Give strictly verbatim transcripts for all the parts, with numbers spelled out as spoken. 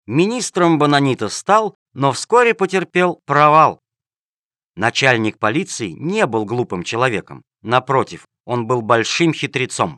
Министром Бонанита стал, но вскоре потерпел провал. Начальник полиции не был глупым человеком. Напротив, он был большим хитрецом.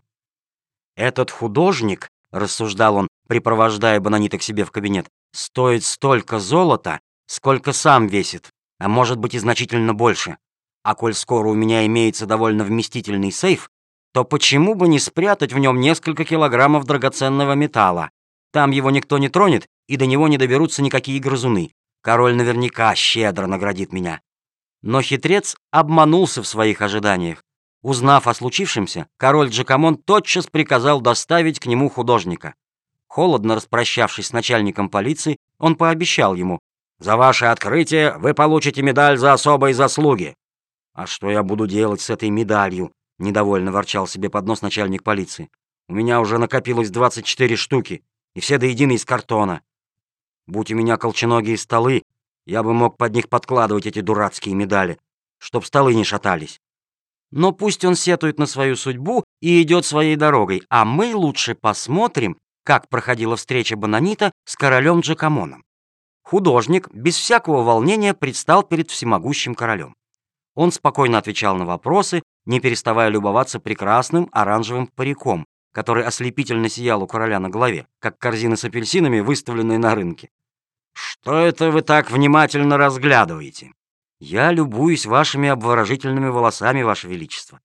«Этот художник, — рассуждал он, припровождая Бонанита к себе в кабинет, — стоит столько золота, сколько сам весит, а может быть и значительно больше. А коль скоро у меня имеется довольно вместительный сейф, то почему бы не спрятать в нем несколько килограммов драгоценного металла? Там его никто не тронет, и до него не доберутся никакие грызуны. Король наверняка щедро наградит меня». Но хитрец обманулся в своих ожиданиях. Узнав о случившемся, король Джакамон тотчас приказал доставить к нему художника. Холодно распрощавшись с начальником полиции, он пообещал ему: «За ваше открытие вы получите медаль за особые заслуги». «А что я буду делать с этой медалью?» — недовольно ворчал себе под нос начальник полиции. «У меня уже накопилось двадцать четыре штуки, и все до единой из картона. Будь у меня колченогие столы, я бы мог под них подкладывать эти дурацкие медали, чтоб столы не шатались. Но пусть он сетует на свою судьбу и идет своей дорогой, а мы лучше посмотрим, как проходила встреча Бонанита с королем Джакамоном». Художник без всякого волнения предстал перед всемогущим королем. Он спокойно отвечал на вопросы, не переставая любоваться прекрасным оранжевым париком, который ослепительно сиял у короля на голове, как корзина с апельсинами, выставленные на рынке. «Что это вы так внимательно разглядываете?» «Я любуюсь вашими обворожительными волосами, ваше величество».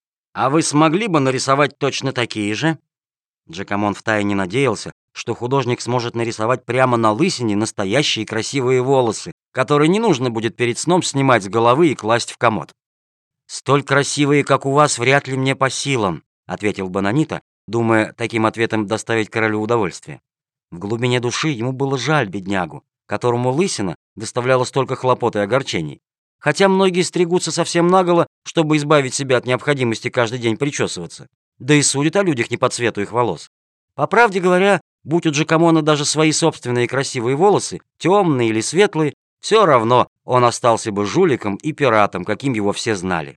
«А вы смогли бы нарисовать точно такие же?» Джакамон втайне надеялся, что художник сможет нарисовать прямо на лысине настоящие красивые волосы, которые не нужно будет перед сном снимать с головы и класть в комод. «Столь красивые, как у вас, вряд ли мне по силам», — ответил Бонанита, думая таким ответом доставить королю удовольствие. В глубине души ему было жаль беднягу, которому лысина доставляла столько хлопот и огорчений. Хотя многие стригутся совсем наголо, чтобы избавить себя от необходимости каждый день причесываться. Да и судят о людях не по цвету их волос. По правде говоря, будь у Джакамона даже свои собственные красивые волосы, темные или светлые, все равно он остался бы жуликом и пиратом, каким его все знали.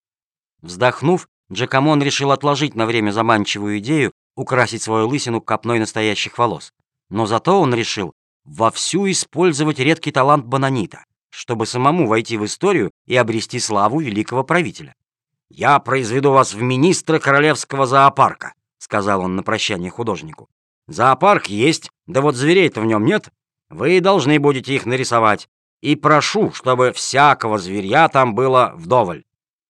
Вздохнув, Джакамон решил отложить на время заманчивую идею украсить свою лысину копной настоящих волос. Но зато он решил вовсю использовать редкий талант Бонанита, чтобы самому войти в историю и обрести славу великого правителя. «Я произведу вас в министра королевского зоопарка», — сказал он на прощание художнику. «Зоопарк есть, да вот зверей-то в нем нет. Вы должны будете их нарисовать. И прошу, чтобы всякого зверья там было вдоволь».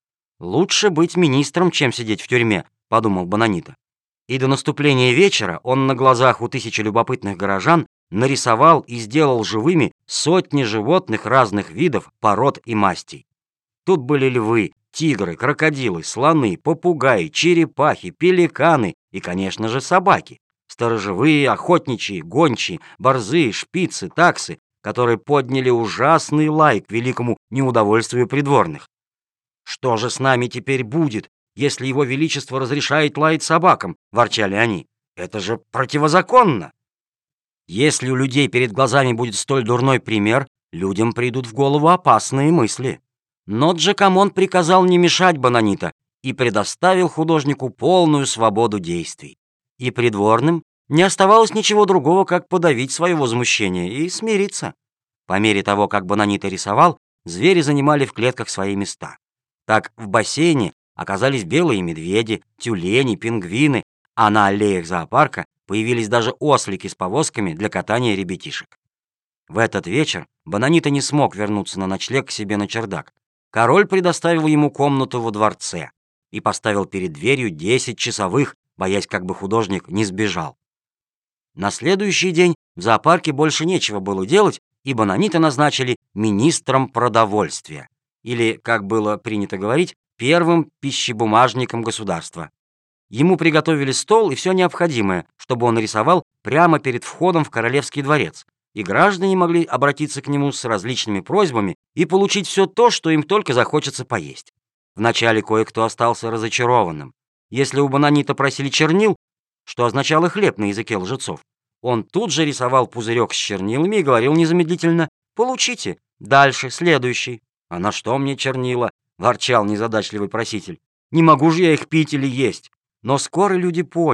«Лучше быть министром, чем сидеть в тюрьме», — подумал Бонанита. И до наступления вечера он на глазах у тысячи любопытных горожан нарисовал и сделал живыми сотни животных разных видов, пород и мастей. Тут были львы, тигры, крокодилы, слоны, попугаи, черепахи, пеликаны и, конечно же, собаки. Сторожевые, охотничьи, гончие, борзые, шпицы, таксы, которые подняли ужасный лай к великому неудовольствию придворных. «Что же с нами теперь будет, если его величество разрешает лаять собакам?» — ворчали они. «Это же противозаконно!» Если у людей перед глазами будет столь дурной пример, людям придут в голову опасные мысли. Но Джакамон приказал не мешать Бонанита и предоставил художнику полную свободу действий. И придворным не оставалось ничего другого, как подавить свое возмущение и смириться. По мере того, как Бонанита рисовал, звери занимали в клетках свои места. Так в бассейне оказались белые медведи, тюлени, пингвины, а на аллеях зоопарка появились даже ослики с повозками для катания ребятишек. В этот вечер Бонанита не смог вернуться на ночлег к себе на чердак. Король предоставил ему комнату во дворце и поставил перед дверью десять часовых, боясь, как бы художник не сбежал. На следующий день в зоопарке больше нечего было делать, и Бонанита назначили министром продовольствия, или, как было принято говорить, первым пищебумажником государства. Ему приготовили стол и все необходимое, чтобы он рисовал прямо перед входом в королевский дворец, и граждане могли обратиться к нему с различными просьбами и получить все то, что им только захочется поесть. Вначале кое-кто остался разочарованным. Если у Бонанита просили чернил, что означало хлеб на языке лжецов, он тут же рисовал пузырек с чернилами и говорил незамедлительно: «Получите, дальше, следующий». «А на что мне чернила?» — ворчал незадачливый проситель. «Не могу же я их пить или есть». Но скоро люди поняли,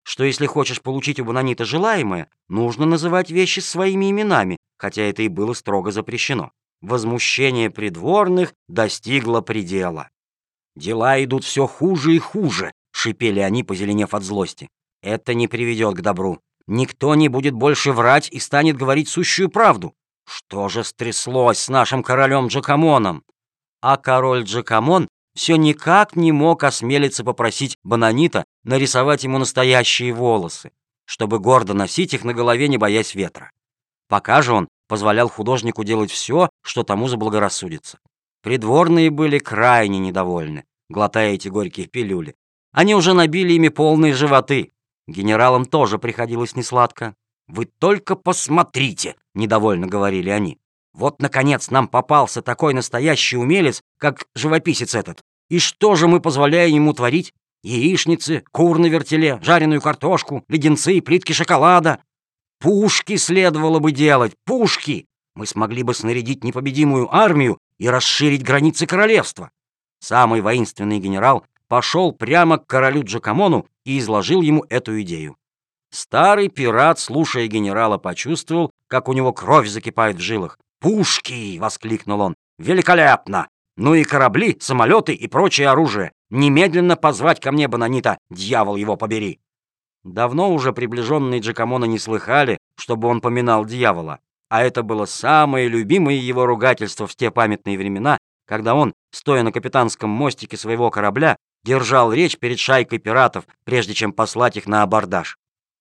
что если хочешь получить у Бононита желаемое, нужно называть вещи своими именами, хотя это и было строго запрещено. Возмущение придворных достигло предела. «Дела идут все хуже и хуже», — шипели они, позеленев от злости. «Это не приведет к добру. Никто не будет больше врать и станет говорить сущую правду. Что же стряслось с нашим королем Джакомоном?» А король Джакомон все никак не мог осмелиться попросить Бононита нарисовать ему настоящие волосы, чтобы гордо носить их на голове, не боясь ветра. Пока же он позволял художнику делать все, что тому заблагорассудится. Придворные были крайне недовольны, глотая эти горькие пилюли. Они уже набили ими полные животы. Генералам тоже приходилось несладко. «Вы только посмотрите!» — недовольно говорили они. «Вот, наконец, нам попался такой настоящий умелец, как живописец этот. И что же мы позволяем ему творить? Яичницы, кур на вертеле, жареную картошку, леденцы, плитки шоколада. Пушки следовало бы делать, пушки! Мы смогли бы снарядить непобедимую армию и расширить границы королевства». Самый воинственный генерал пошел прямо к королю Джакомону и изложил ему эту идею. Старый пират, слушая генерала, почувствовал, как у него кровь закипает в жилах. «Пушки!» — воскликнул он. «Великолепно! Ну и корабли, самолеты и прочее оружие. Немедленно позвать ко мне Бононита, дьявол его побери!» Давно уже приближенные Джакомона не слыхали, чтобы он поминал дьявола, а это было самое любимое его ругательство в те памятные времена, когда он, стоя на капитанском мостике своего корабля, держал речь перед шайкой пиратов, прежде чем послать их на абордаж.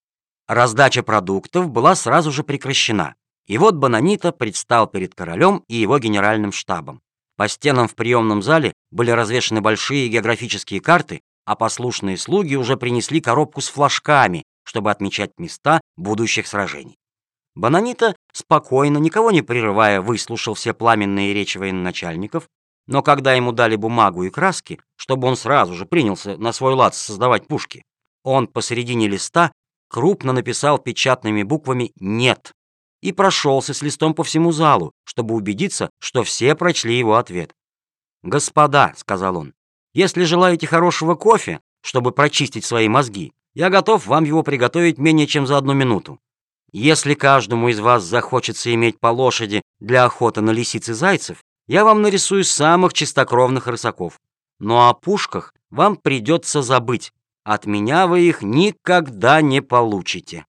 Раздача продуктов была сразу же прекращена, и вот Бононита предстал перед королем и его генеральным штабом. По стенам в приемном зале были развешаны большие географические карты, а послушные слуги уже принесли коробку с флажками, чтобы отмечать места будущих сражений. Бононита спокойно, никого не прерывая, выслушал все пламенные речи военачальников, но когда ему дали бумагу и краски, чтобы он сразу же принялся на свой лад создавать пушки, он посередине листа крупно написал печатными буквами «Нет» и прошелся с листом по всему залу, чтобы убедиться, что все прочли его ответ. «Господа», — сказал он, — «если желаете хорошего кофе, чтобы прочистить свои мозги, я готов вам его приготовить менее чем за одну минуту. Если каждому из вас захочется иметь по лошади для охоты на лисиц и зайцев, я вам нарисую самых чистокровных рысаков. Но о пушках вам придется забыть. От меня вы их никогда не получите».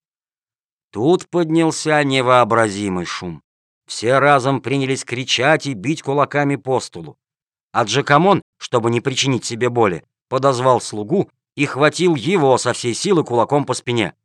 Тут поднялся невообразимый шум. Все разом принялись кричать и бить кулаками по столу. А Джакомон, чтобы не причинить себе боли, подозвал слугу и хватил его со всей силы кулаком по спине.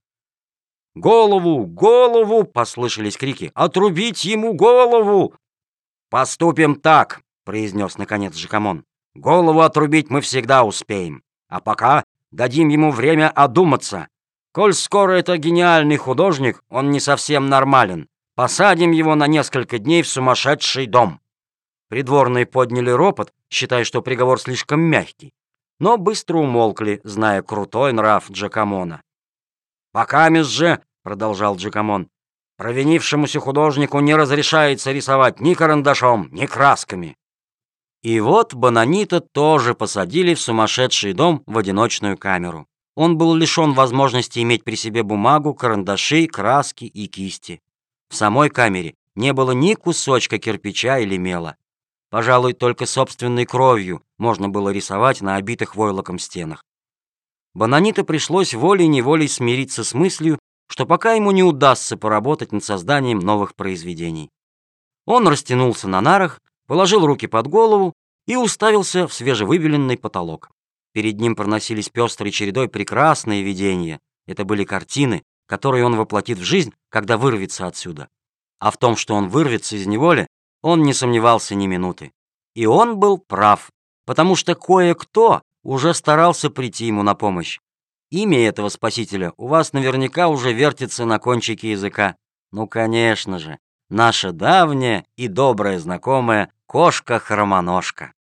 «Голову! Голову!» — послышались крики. «Отрубить ему голову!» «Поступим так!» — произнес наконец Джакомон. «Голову отрубить мы всегда успеем. А пока дадим ему время одуматься. Коль скоро это гениальный художник, он не совсем нормален. Посадим его на несколько дней в сумасшедший дом». Придворные подняли ропот, считая, что приговор слишком мягкий, но быстро умолкли, зная крутой нрав Джакомона. «Покамест же», — продолжал Джакомон, — «провинившемуся художнику не разрешается рисовать ни карандашом, ни красками». И вот Бононита тоже посадили в сумасшедший дом в одиночную камеру. Он был лишен возможности иметь при себе бумагу, карандаши, краски и кисти. В самой камере не было ни кусочка кирпича или мела. Пожалуй, только собственной кровью можно было рисовать на обитых войлоком стенах. Бононита пришлось волей-неволей смириться с мыслью, что пока ему не удастся поработать над созданием новых произведений. Он растянулся на нарах, положил руки под голову и уставился в свежевыбеленный потолок. Перед ним проносились пестрой чередой прекрасные видения. Это были картины, которые он воплотит в жизнь, когда вырвется отсюда. А в том, что он вырвется из неволи, он не сомневался ни минуты. И он был прав, потому что кое-кто уже старался прийти ему на помощь. Имя этого спасителя у вас наверняка уже вертится на кончике языка. Ну, конечно же, наша давняя и добрая знакомая кошка-хромоножка.